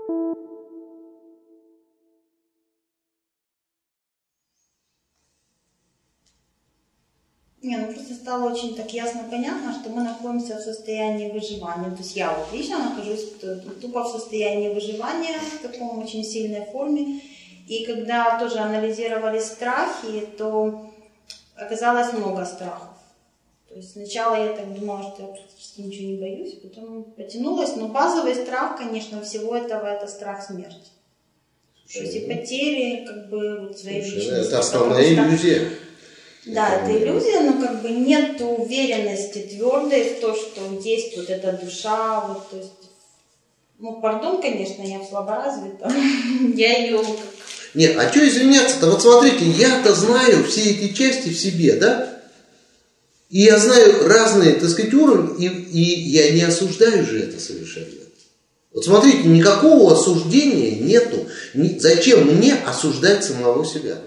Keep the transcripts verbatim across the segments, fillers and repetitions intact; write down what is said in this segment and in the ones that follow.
Не, ну просто стало очень так ясно понятно, что мы находимся в состоянии выживания. То есть я вот лично нахожусь тупо в состоянии выживания, в таком очень сильной форме. И когда тоже анализировали страхи, то оказалось много страхов. То есть сначала я так думала, что я практически ничего не боюсь, потом потянулась. Но базовый страх, конечно, всего этого — это страх смерти. То есть и потери как бы вот своей личности. Это основная иллюзия. Да, это иллюзия, но как бы нет уверенности твердой в то, что есть вот эта душа, вот, то есть, ну, пардон, конечно, я слаборазвита, я ее как... Нет, а что извиняться-то? Вот смотрите, я-то знаю все эти части в себе, да? И я знаю разные, так сказать, уровни, и, и я не осуждаю же это совершенно. Вот смотрите, никакого осуждения нету. Зачем мне осуждать самого себя?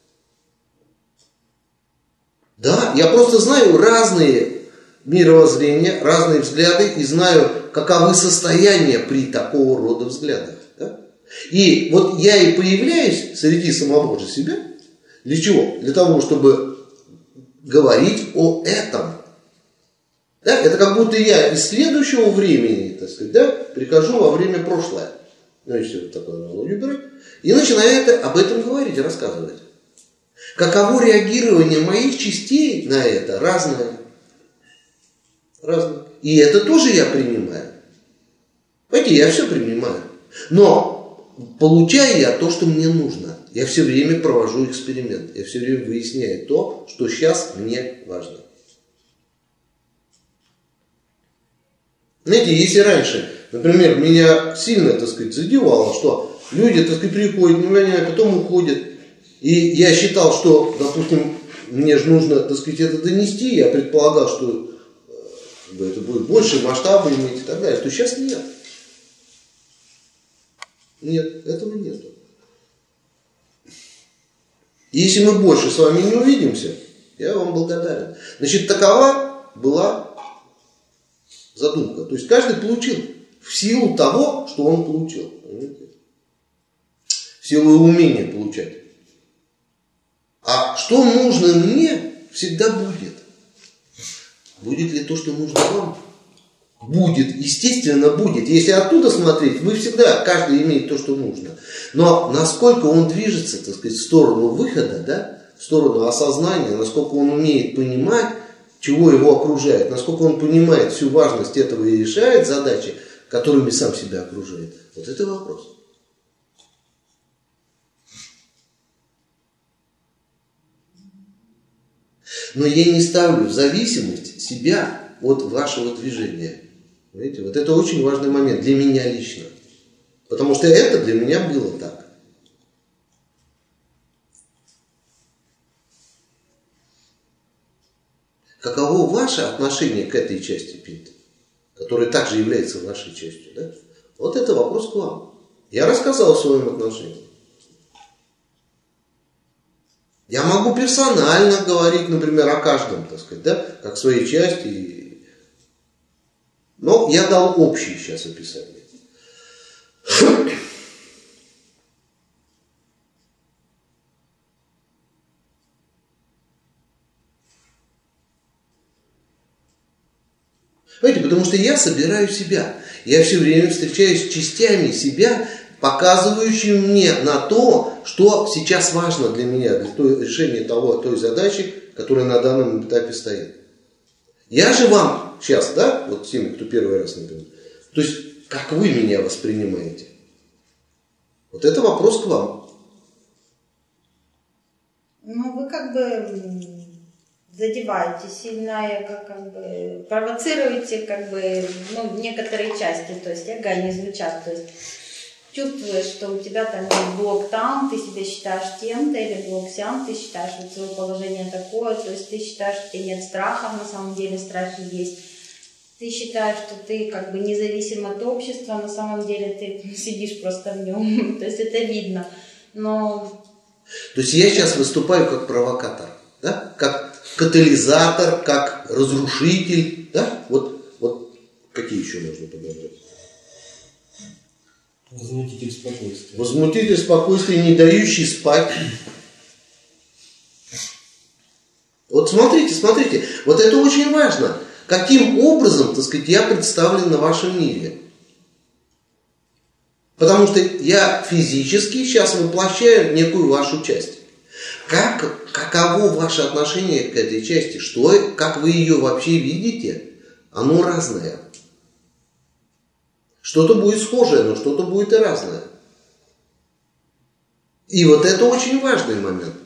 Да, я просто знаю разные мировоззрения, разные взгляды и знаю, каковы состояния при такого рода взглядах. Да? И вот я и появляюсь среди самого же себя. Для чего? Для того, чтобы говорить о этом. Да? Это как будто я из следующего времени, так сказать, да, прихожу во время прошлое. Ну, если вот такое аналогию брать. И начинаю это, об этом говорить, рассказывать. Каково реагирование моих частей на это разное. Разное. И это тоже я принимаю. Понимаете, я все принимаю. Но получаю я то, что мне нужно. Я все время провожу эксперимент. Я все время выясняю то, что сейчас мне важно. Знаете, если раньше, например, меня сильно, так сказать, задевало, что люди, так сказать, приходят, не меня, потом уходят. И я считал, что, допустим, мне же нужно, так сказать, это донести, я предполагал, что это будет больше масштаба иметь и так далее, то сейчас нет. Нет, этого нету. Если мы больше с вами не увидимся, я вам благодарен. Значит, такова была задумка. То есть каждый получил в силу того, что он получил. Понимаете? В силу умения получать. А что нужно мне, всегда будет. Будет ли то, что нужно вам? Будет, естественно, будет. Если оттуда смотреть, вы всегда, каждый имеет то, что нужно. Но насколько он движется, так сказать, в сторону выхода, да, в сторону осознания, насколько он умеет понимать, чего его окружает, насколько он понимает всю важность этого и решает задачи, которыми сам себя окружает. Вот это вопрос. Но я не ставлю в зависимость себя от вашего движения. Понимаете? Вот это очень важный момент для меня лично. Потому что это для меня было так. Каково ваше отношение к этой части Пинта, которая также является вашей частью? Да? Вот это вопрос к вам. Я рассказал о своем отношении. Я могу персонально говорить, например, о каждом, так сказать, да, как своей части. Но я дал общее сейчас описание. Понимаете, потому что я собираю себя. Я все время встречаюсь с частями себя, показывающими мне на то, что сейчас важно для меня, для решения того, той задачи, которая на данном этапе стоит. Я же вам сейчас, да, вот теми, кто первый раз, например, то есть, как вы меня воспринимаете? Вот это вопрос к вам. Ну, вы как бы задеваете сильно, как, как бы провоцируете как бы, ну, некоторые части, то есть эго не звучат, то есть чувствуешь, что у тебя там есть блок там, ты себя считаешь тем-то, или блок сям, ты считаешь вот свое положение такое, то есть ты считаешь, что у тебя нет страхов, на самом деле страхи есть. Ты считаешь, что ты как бы независим от общества, на самом деле ты сидишь просто в нем, то есть это видно. Но... То есть я сейчас выступаю как провокатор, да? Как катализатор, как разрушитель, да? Вот, вот какие еще можно подобрать? Возмутитель спокойствия. Возмутитель спокойствия, не дающий спать. Вот смотрите, смотрите, вот это очень важно. Каким образом, так сказать, я представлен на вашем мире. Потому что я физически сейчас воплощаю некую вашу часть. Как, каково ваше отношение к этой части? Что, как вы ее вообще видите? Оно разное. Что-то будет схожее, но что-то будет и разное. И вот это очень важный момент.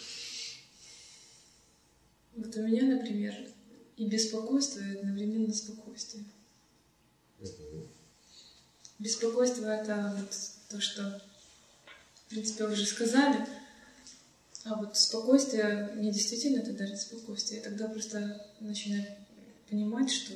Вот у меня, например, и беспокойство, и одновременно спокойствие. Угу. Беспокойство – это вот то, что, в принципе, вы уже сказали. А вот спокойствие, мне действительно это дарит спокойствие. Я тогда просто начинаю понимать, что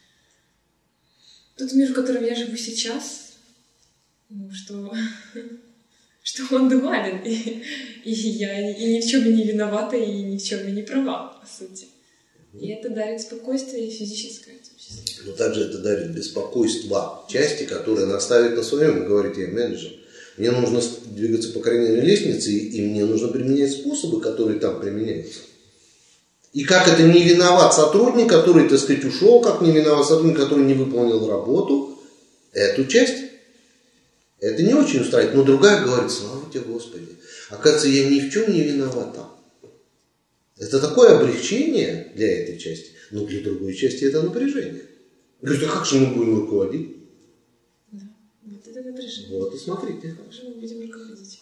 тот мир, в котором я живу сейчас, ну, что, что он дуален, и, и я и ни в чем не виновата, и ни в чем не права, по сути. И это дарит спокойствие и физическое в том числе. Но также это дарит беспокойство части, которая наставит на своем и говорит: я менеджер. Мне нужно двигаться по карьерной лестнице, и мне нужно применять способы, которые там применяются. И как это не виноват сотрудник, который, так сказать, ушел, как не виноват сотрудник, который не выполнил работу, эту часть, это не очень устраивает. Но другая говорит: слава тебе, Господи, оказывается, я ни в чем не виновата. Это такое облегчение для этой части, но для другой части это напряжение. Говорит: а как же мы будем руководить? Вот это напряжение. Вот и смотрите. Как же мы будем руководить?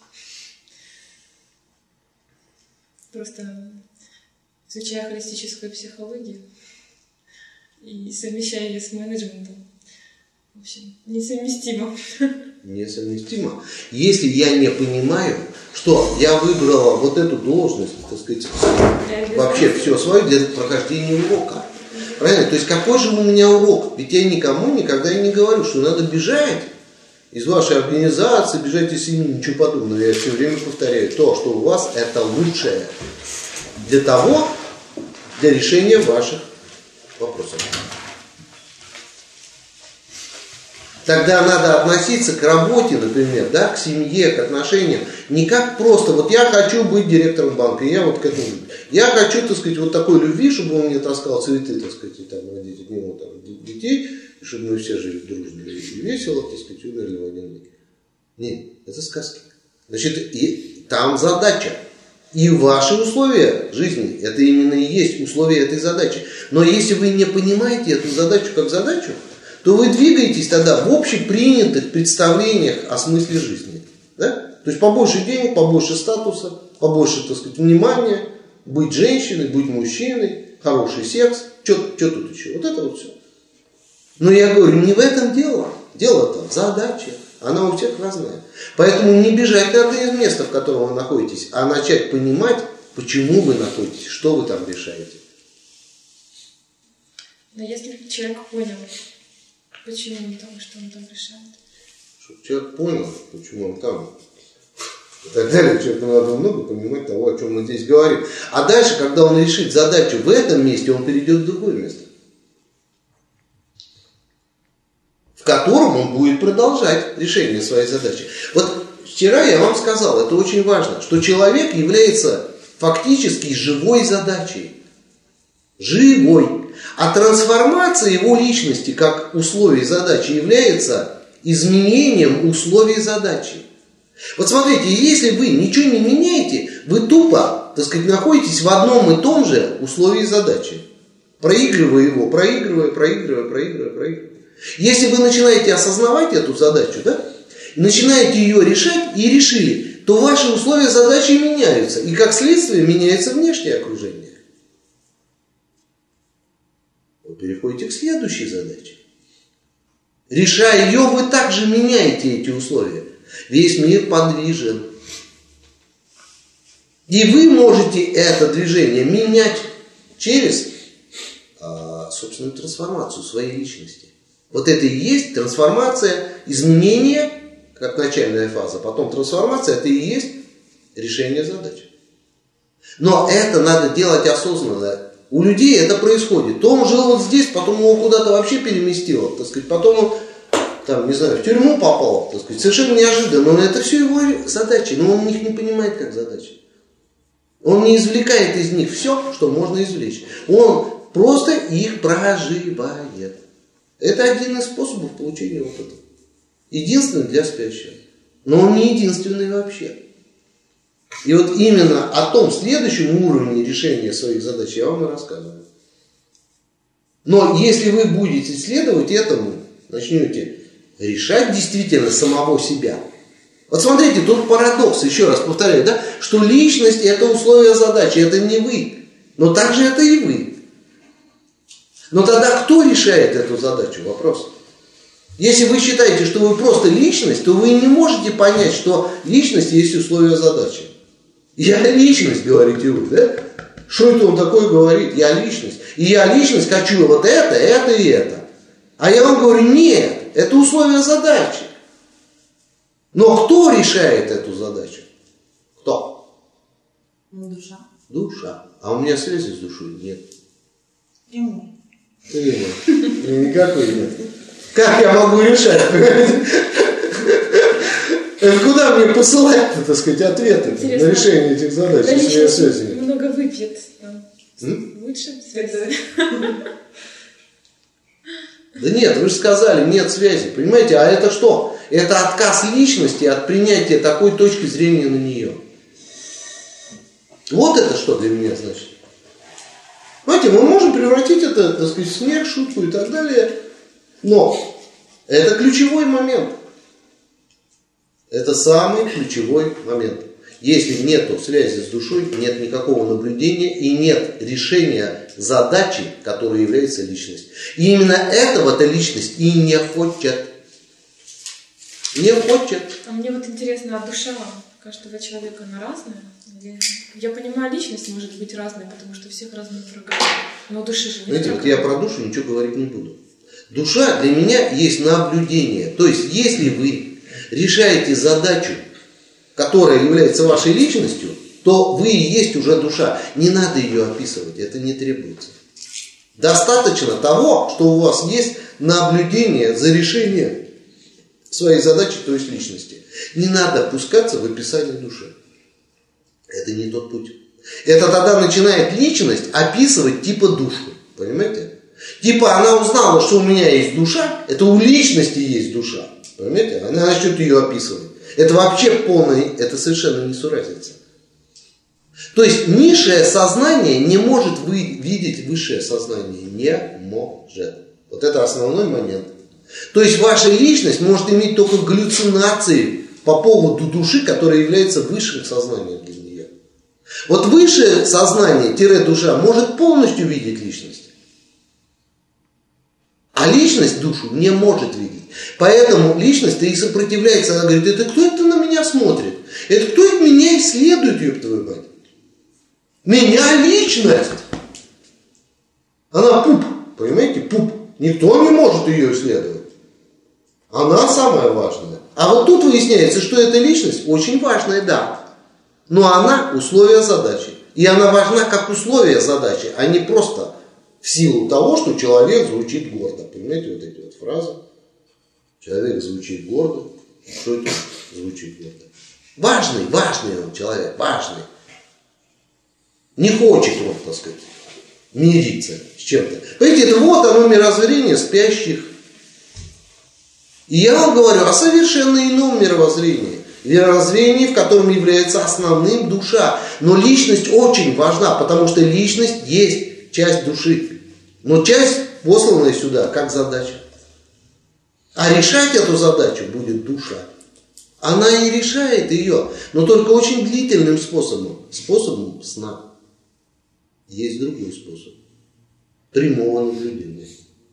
Просто изучая холистическую психологию и совмещая ее с менеджментом, в общем, несовместимо. Несовместимо. Если я не понимаю, что я выбрала вот эту должность, так сказать, вообще все свое для прохождения урока. Правильно? То есть какой же у меня урок? Ведь я никому никогда и не говорю, что надо бежать из вашей организации, бежать из семьи, ничего подобного. Я все время повторяю, то, что у вас, это лучшее для того, для решения ваших вопросов. Тогда надо относиться к работе, например, да, к семье, к отношениям, не как просто, вот я хочу быть директором банка, я вот к этому, я хочу, так сказать, вот такой любви, чтобы он мне таскал цветы, так сказать, и там родить от него там, детей, и чтобы мы все жили дружно и весело, так сказать, умерли в один миг. Нет, это сказки. Значит, и там задача. И ваши условия жизни, это именно и есть условия этой задачи. Но если вы не понимаете эту задачу как задачу, то вы двигаетесь тогда в общепринятых представлениях о смысле жизни. Да? То есть побольше денег, побольше статуса, побольше, так сказать, внимания, быть женщиной, быть мужчиной, хороший секс, что тут еще? Вот это вот все. Но я говорю, не в этом дело. Дело-то в задаче. Она у всех разная. Поэтому не бежать надо из места, в котором вы находитесь, а начать понимать, почему вы находитесь, что вы там решаете. Но если человек понял, почему он там, что он там решает. Чтобы человек понял, почему он там. И так далее. Человеку надо много понимать того, о чем мы здесь говорим. А дальше, когда он решит задачу в этом месте, он перейдет в другое место, в котором он будет продолжать решение своей задачи. Вот вчера я вам сказал, это очень важно, что человек является фактически живой задачей. Живой. А трансформация его личности как условие задачи является изменением условий задачи. Вот смотрите, если вы ничего не меняете, вы тупо, так сказать, находитесь в одном и том же условии задачи. Проигрывая его, проигрывая, проигрывая, проигрывая, проигрывая. Если вы начинаете осознавать эту задачу, да, начинаете ее решать и решили, то ваши условия задачи меняются. И как следствие меняется внешнее окружение. Вы переходите к следующей задаче. Решая ее, вы также меняете эти условия. Весь мир подвижен. И вы можете это движение менять через, собственно, трансформацию своей личности. Вот это и есть трансформация, изменение, как начальная фаза, потом трансформация, это и есть решение задач. Но это надо делать осознанно. У людей это происходит. То он жил вот здесь, потом его куда-то вообще переместило, так сказать, потом он там, не знаю, в тюрьму попал, так сказать, совершенно неожиданно, но это все его задачи, но он их не понимает как задачи. Он не извлекает из них все, что можно извлечь. Он просто их проживает. Это один из способов получения опыта. Единственный для спящего. Но он не единственный вообще. И вот именно о том следующем уровне решения своих задач я вам и рассказываю. Но если вы будете следовать этому, начнете решать действительно самого себя. Вот смотрите, тут парадокс, еще раз повторяю, да, что личность это условие задачи, это не вы, но также это и вы. Но тогда кто решает эту задачу? Вопрос. Если вы считаете, что вы просто личность, то вы не можете понять, что личность есть условие задачи. Я личность, говорите вы, да? Что это он такое говорит? Я личность. И я личность хочу вот это, это и это. А я вам говорю, нет, это условие задачи. Но кто решает эту задачу? Кто? Душа. Душа. А у меня связи с душой нет. Прямой. Прямой. Никакой нет. Как я могу решать? Куда мне посылать, так сказать, ответы на решение этих задач, если я связи нет? Много выпьет. Лучше связи. Да нет, вы же сказали, нет связи. Понимаете, а это что? Это отказ личности от принятия такой точки зрения на нее. Вот это что для меня значит. Понимаете, мы можем превратить это, так сказать, в смех, шутку и так далее. Но это ключевой момент. Это самый ключевой момент. Если нет связи с душой, нет никакого наблюдения и нет решения задачи, которая является личностью. И именно этого-то личность и не хочет. Не хочет. А мне вот интересно, а душа каждого человека, она разная? Я понимаю, личность может быть разной, потому что у всех разные программы. Но души же нет. Знаете, вот я про душу ничего говорить не буду. Душа для меня есть наблюдение. То есть, если вы решаете задачу, которая является вашей личностью, то вы и есть уже душа. Не надо ее описывать, это не требуется. Достаточно того, что у вас есть наблюдение за решением своей задачи, то есть личности. Не надо опускаться в описание души. Это не тот путь. Это тогда начинает личность описывать типа душу. Понимаете? Типа она узнала, что у меня есть душа, это у личности есть душа. Понимаете? Она начнет ее описывать. Это вообще полное, это совершенно несуразица. То есть низшее сознание не может вы, видеть высшее сознание. Не может. Вот это основной момент. То есть ваша личность может иметь только галлюцинации по поводу души, которая является высшим сознанием для нее. Вот высшее сознание-душа может полностью видеть личность. А личность душу не может видеть. Поэтому личность-то и сопротивляется. Она говорит, это кто это на меня смотрит? Это кто это меня исследует, ёб твою мать? Меня личность. Она пуп, понимаете, пуп. Никто не может ее исследовать. Она самая важная. А вот тут выясняется, что эта личность очень важная, да. Но она условие задачи. И она важна как условие задачи, а не просто в силу того, что человек звучит гордо. Понимаете, вот эти вот фразы. Человек звучит гордо. Что это звучит гордо? Важный, важный он человек, важный. Не хочет он, так сказать, мириться с чем-то. Понимаете, это вот оно мировоззрение спящих. И я вам говорю о совершенно ином мировоззрении. Мировоззрении, в котором является основным душа. Но личность очень важна, потому что личность есть часть души. Но часть посланная сюда как задача. А решать эту задачу будет душа. Она и решает ее, но только очень длительным способом. Способом сна. Есть другой способ. Прямого наблюдения.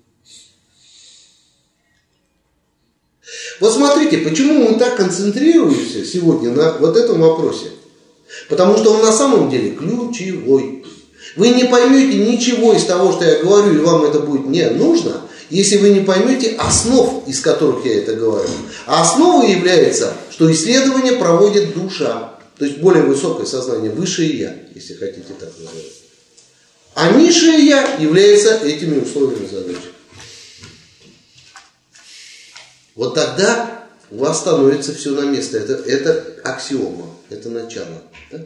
Вот смотрите, почему мы так концентрируемся сегодня на вот этом вопросе. Потому что он на самом деле ключевой. Вы не поймете ничего из того, что я говорю, и вам это будет не нужно, если вы не поймете основ, из которых я это говорю. А основой является, что исследование проводит душа. То есть более высокое сознание, высшее я, если хотите так называть. А низшее я является этими условиями задачи. Вот тогда у вас становится все на место. Это, это аксиома, это начало. Да?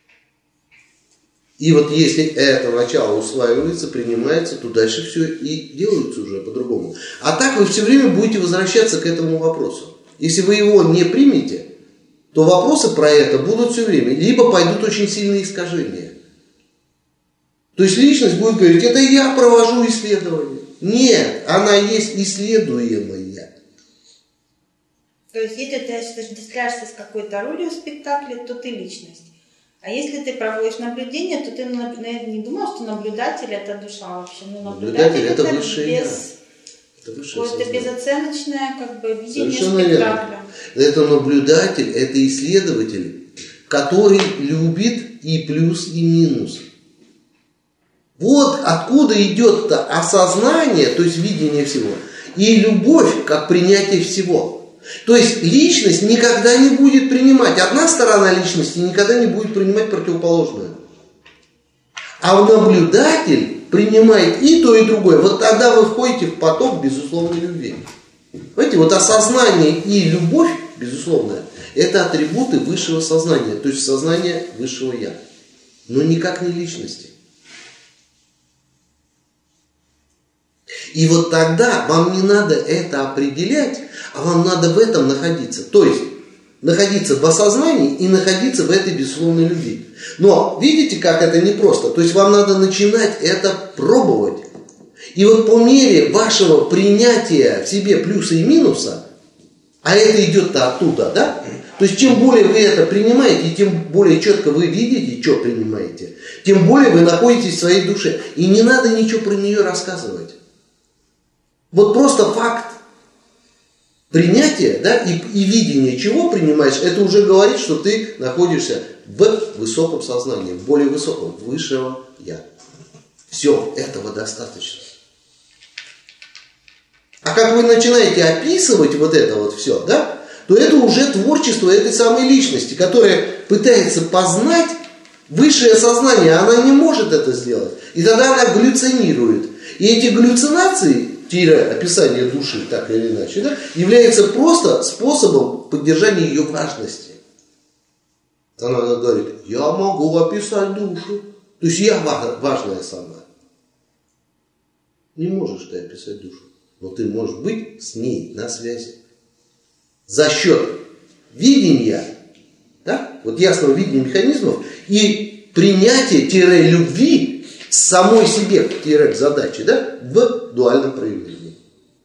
И вот если это начало усваивается, принимается, то дальше все и делается уже по-другому. А так вы все время будете возвращаться к этому вопросу. Если вы его не примете, то вопросы про это будут все время. Либо пойдут очень сильные искажения. То есть личность будет говорить, это я провожу исследование. Нет, она есть исследуемая. То есть если ты отождествляешься с какой-то ролью в спектакле, то ты личность. А если ты проводишь наблюдение, то ты не думал, что наблюдатель это душа вообще. Ну, наблюдатель, наблюдатель это, это высшее без, это какое-то безоценочное как бы, видение совершенно спектакля. Верно. Это наблюдатель, это исследователь, который любит и плюс, и минус. Вот откуда идет осознание, то есть видение всего, и любовь как принятие всего. То есть личность никогда не будет принимать, одна сторона личности никогда не будет принимать противоположную. А наблюдатель принимает и то, и другое. Вот тогда вы входите в поток безусловной любви. Понимаете, вот осознание и любовь, безусловная, это атрибуты высшего сознания, то есть сознания высшего Я, но никак не личности. И вот тогда вам не надо это определять, а вам надо в этом находиться. То есть, находиться в осознании и находиться в этой безусловной любви. Но видите, как это непросто? То есть, вам надо начинать это пробовать. И вот по мере вашего принятия в себе плюса и минуса, а это идет-то оттуда, да? То есть, чем более вы это принимаете, и тем более четко вы видите, что принимаете, тем более вы находитесь в своей душе. И не надо ничего про нее рассказывать. Вот просто факт принятия, да, и, и видение, чего принимаешь, это уже говорит, что ты находишься в высоком сознании, в более высоком, высшего Я. Все, этого достаточно. А как вы начинаете описывать вот это вот все, да, то это уже творчество этой самой личности, которая пытается познать высшее сознание, она не может это сделать. И тогда она галлюцинирует. И эти галлюцинации, описание души, так или иначе, да, является просто способом поддержания ее важности. Она говорит, я могу описать душу. То есть я важная сама. Не можешь ты описать душу, но ты можешь быть с ней на связи. За счет видения, да, вот ясного видения механизмов и принятия-любви самой себе к задаче, да, в дуальном проявлении.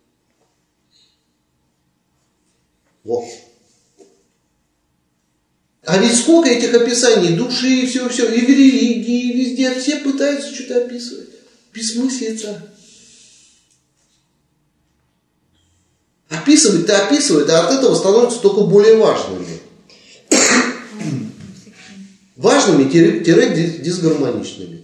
Вот. А ведь сколько этих описаний души и все-все, и в религии, и везде, все пытаются что-то описывать. Бессмыслица. Описывать-то описывают, а от этого становятся только более важными. Важными-дисгармоничными.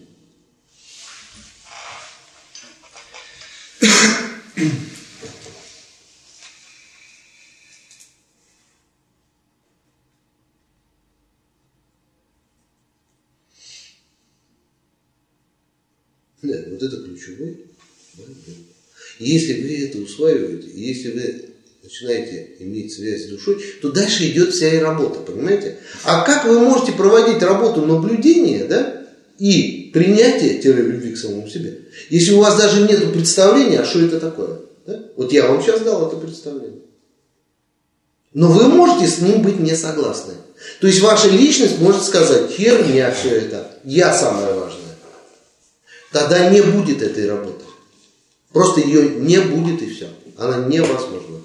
Да, вот это ключевой момент. Если вы это усваиваете, если вы начинаете иметь связь с душой, то дальше идет вся и работа, понимаете? А как вы можете проводить работу наблюдения, да, и принятия-любви к самому себе, если у вас даже нет представления, а что это такое? Да? Вот я вам сейчас дал это представление. Но вы можете с ним быть не согласны. То есть ваша личность может сказать, херня все это, я самое важное. Тогда не будет этой работы. Просто ее не будет и все. Она невозможна.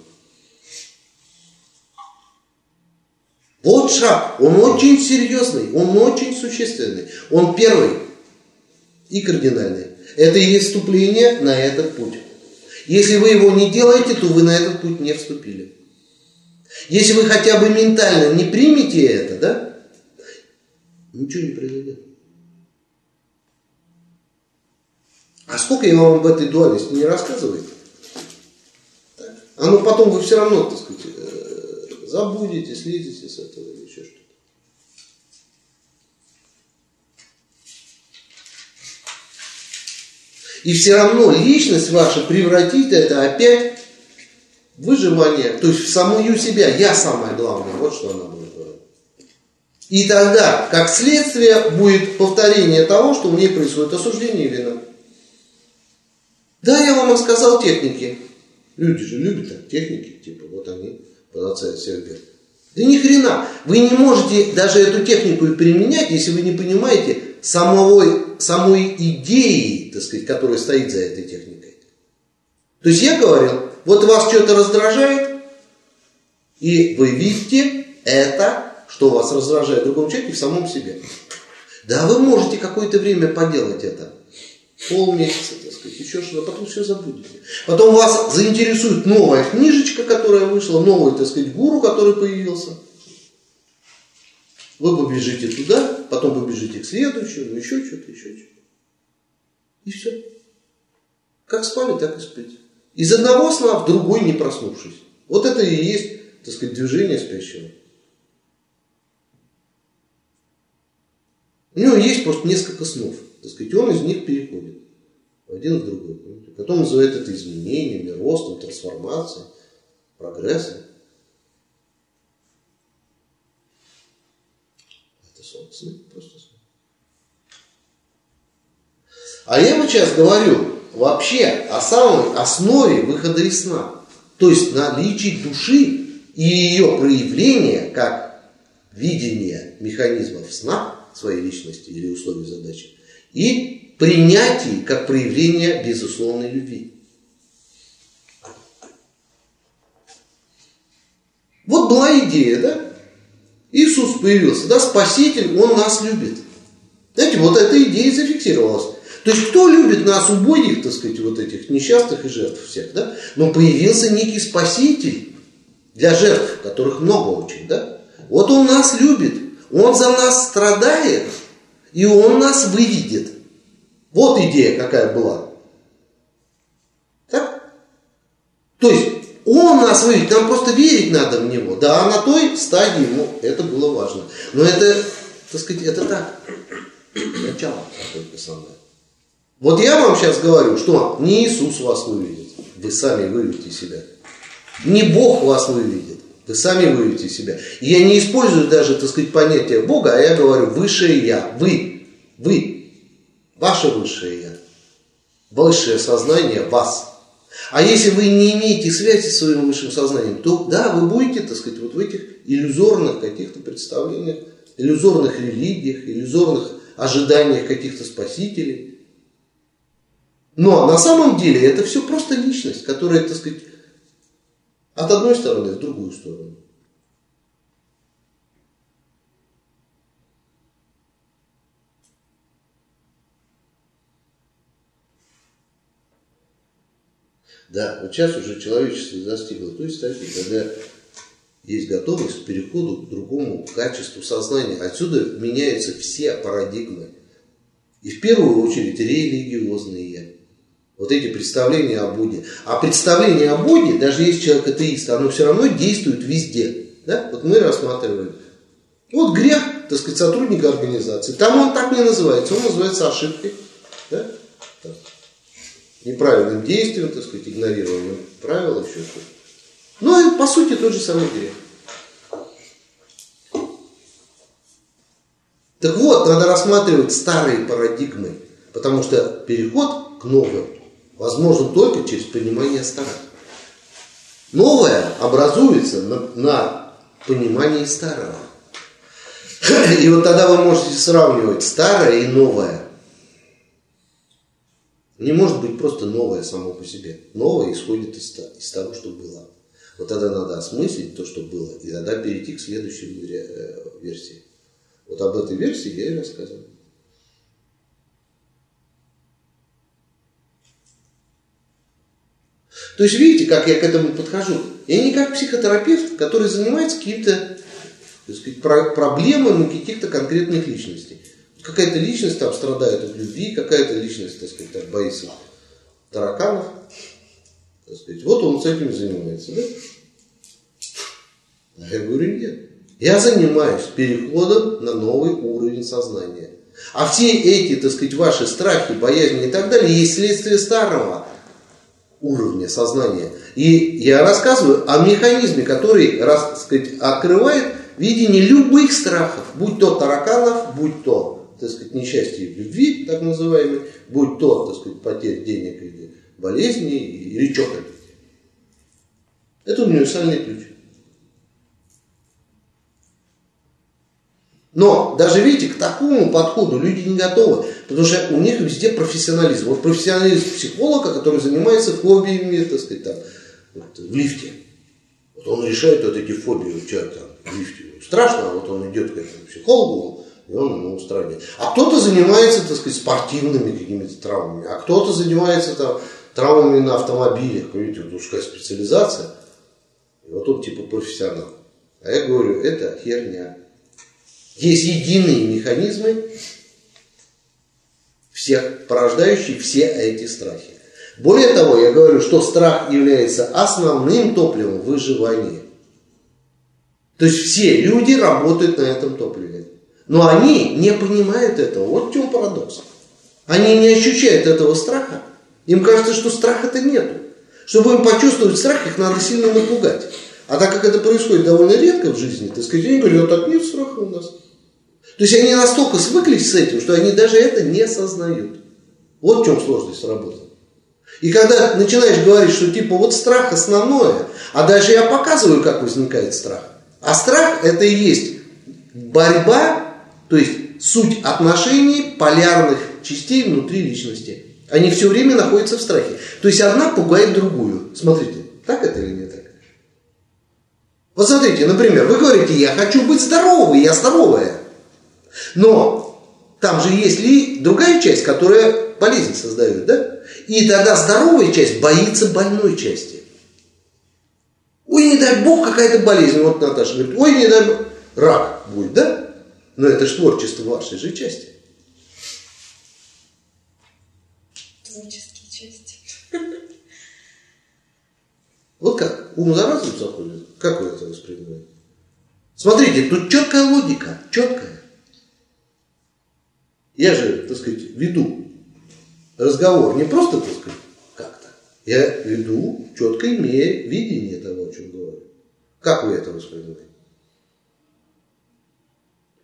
Вот шаг. Он очень серьезный. Он очень существенный. Он первый и кардинальный. Это и есть вступление на этот путь. Если вы его не делаете, то вы на этот путь не вступили. Если вы хотя бы ментально не примете это, да, ничего не произойдет. А сколько я вам об этой дуальности не рассказываю, так, а ну потом вы все равно, так сказать, забудете, слезете с этого или еще что-то. И все равно личность ваша превратит это опять выживание, то есть в самую себя, я самое главное, вот что она будет говорить. И тогда, как следствие, будет повторение того, что в ней происходит осуждение и вина. Да, я вам рассказал техники. Люди же любят так, техники, типа, вот они, панацея всех бед. Да ни хрена, вы не можете даже эту технику и применять, если вы не понимаете самого, самой идеи, так сказать, которая стоит за этой техникой. То есть я говорил, вот вас что-то раздражает, и вы видите это, что вас раздражает в другом человеке, в самом себе. Да, вы можете какое-то время поделать это. Полмесяца, так сказать, еще что-то, потом все забудете. Потом вас заинтересует новая книжечка, которая вышла, новый, так сказать, гуру, который появился. Вы побежите туда, потом побежите к следующему, еще что-то, еще что-то. И все. Как спали, так и спите. Из одного сна в другой не проснувшись. Вот это и есть, так сказать, движение спящего. У него есть просто несколько снов. Так сказать, он из них переходит один в другой. Потом называют это изменениями, ростом, трансформацией, прогрессом. Это сон, сны, просто сон. А я вот сейчас говорю вообще о самой основе выхода из сна. То есть наличии души и ее проявления как видение механизмов сна своей личности или условий задачи и принятии как проявление безусловной любви. Вот была идея, да? Иисус появился, да, Спаситель, Он нас любит. Знаете, вот эта идея зафиксировалась. То есть, кто любит нас, убогих, так сказать, вот этих несчастных и жертв всех, да? Но появился некий Спаситель для жертв, которых много очень, да? Вот Он нас любит, Он за нас страдает, и Он нас выведет. Вот идея какая была. Так? То есть, Он нас выведет, нам просто верить надо в Него. Да, на той стадии ему это было важно. Но это, так сказать, это так. Начало только самое. Вот я вам сейчас говорю, что не Иисус вас выведет, вы сами выведете себя. Не Бог вас выведет, вы сами выведете себя. И я не использую даже, так сказать, понятие Бога, а я говорю высшее Я, вы, вы, ваше высшее Я, высшее сознание вас. А если вы не имеете связи с своим высшим сознанием, то да, вы будете, так сказать, вот в этих иллюзорных каких-то представлениях, иллюзорных религиях, иллюзорных ожиданиях каких-то спасителей. Но на самом деле это все просто личность, которая, так сказать, от одной стороны в другую сторону. Да, вот сейчас уже человечество достигло той стадии, когда есть готовность к переходу к другому качеству сознания. Отсюда меняются все парадигмы. И в первую очередь религиозные. Вот эти представления о Боге. А представление о Боге, даже если человек атеист, оно все равно действует везде. Да? Вот мы рассматриваем. Вот грех, так сказать, сотрудника организации. Там он так не называется, он называется ошибкой. Да? Так. Неправильным действием, так сказать, игнорированием правил, еще что-то. Ну и по сути тот же самый грех. Так вот, надо рассматривать старые парадигмы, потому что переход к новым возможен только через понимание старых. Новое образуется на, на понимании старого. И вот тогда вы можете сравнивать старое и новое. Не может быть просто новое само по себе. Новое исходит из, из того, что было. Вот тогда надо осмыслить то, что было, и тогда перейти к следующей версии. Вот об этой версии я и рассказываю. То есть, видите, как я к этому подхожу? Я не как психотерапевт, который занимается какими-то, так сказать, проблемами каких-то конкретных личностей. Какая-то личность там страдает от любви, какая-то личность, так сказать, там, боится тараканов. Так сказать. Вот он с этим занимается, да? А я говорю, нет. Я занимаюсь переходом на новый уровень сознания. А все эти, так сказать, ваши страхи, боязни и так далее есть следствие старого. уровня сознания. И я рассказываю о механизме, который, так сказать, открывает видение любых страхов, будь то тараканов, будь то, так сказать, несчастье в любви, так называемый, будь то, так сказать, потерь денег или болезни, или что-то. Это универсальный ключ. Но даже, видите, к такому подходу люди не готовы, потому что у них везде профессионализм. Вот профессионализм психолога, который занимается фобиями, так сказать, там, вот, в лифте. Вот он решает вот эти фобии у человека там, в лифте. Страшно, а вот он идет к этому психологу, и он ему устраняет. А кто-то занимается, так сказать, спортивными какими-то травмами, а кто-то занимается там, травмами на автомобилях. Видите, вот узкая специализация. И вот он типа профессионал. А я говорю, это херня. Есть единые механизмы, всех порождающие все эти страхи. Более того, я говорю, что страх является основным топливом выживания. То есть все люди работают на этом топливе. Но они не понимают этого. Вот в чем парадокс. Они не ощущают этого страха. Им кажется, что страха-то нету. Чтобы им почувствовать страх, их надо сильно напугать. А так как это происходит довольно редко в жизни, так сказать, они говорят, а так нет страха у нас. То есть они настолько свыклись с этим, что они даже это не осознают. Вот в чем сложность работы. И когда начинаешь говорить, что типа вот страх основное, а дальше я показываю, как возникает страх. А страх это и есть борьба, то есть суть отношений полярных частей внутри личности. Они все время находятся в страхе. То есть одна пугает другую. Смотрите, так это или не так? Вот смотрите, например, вы говорите, я хочу быть здоровой, я здоровая. Но там же есть ли другая часть, которая болезнь создает, да? И тогда здоровая часть боится больной части. Ой, не дай бог, какая-то болезнь. Вот Наташа говорит, ой, не дай бог, рак будет, да? Но это же творчество вашей же части. Творческие части. Вот как? Ум за разум заходит? Как вы это воспринимаете? Смотрите, тут четкая логика, четкая. Я же, так сказать, веду разговор не просто, так сказать, как-то. Я веду, четко имея видение того, о чем говорю. Как вы это воспринимаете?